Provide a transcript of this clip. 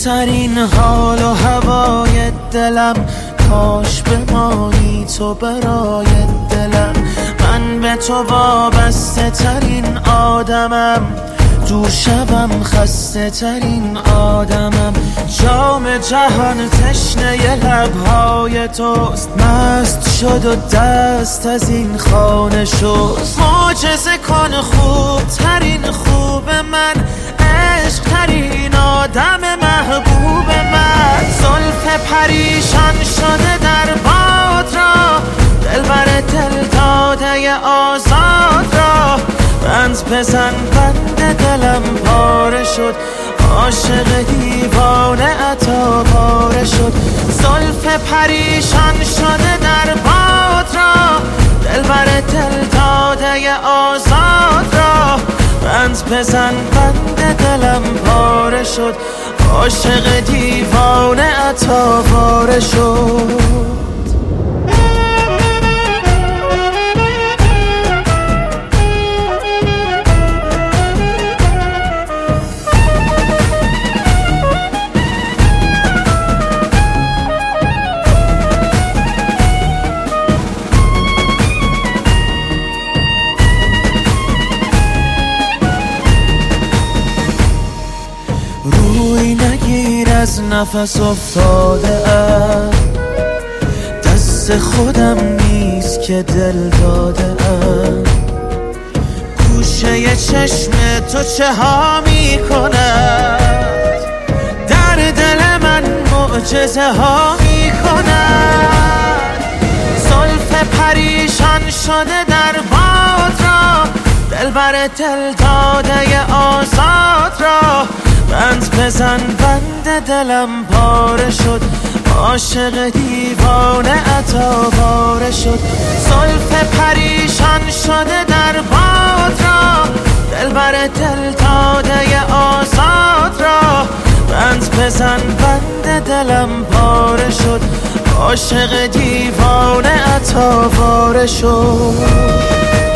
بهترین حال و هوای دلم، کاش بمانی تو برای دلم. من به تو وابسته ترین آدمم، دور شوم خسته ترین آدمم. جام جهان تشنه لبهای توست، مست شد و دست از این خانه شست. معجزه کن خوب ترین خوب من، عشق ترین آدم محبوب من. زلف پریشان شده در باد را، دلبر دل داده آزاد را. بند بزن بند دلم پاره شد، عاشق دیوانه عطا پاره شد. زلف پریشان شده در باد را، دلبر دل داده آزاد را. بند بزن بند دلم پاره شد، عاشق دیوانه عطا پاره شد. روی نگیر از نفس افتاده ام، دست خودم نیست که دل داده ام. گوشه چشم تو چه ها می کند، در دل من معجزه ها می کند. زلف پریشان شده در باد را، دلبر دل داده آزاد را. بند بزن بند دلم پاره شد، عاشق دیوانه عطا پاره شد. زلف پریشان شده در باد را، دلبر دل داده آزاد را. بند بزن بند دلم پاره شد، عاشق دیوانه عطا پاره شد.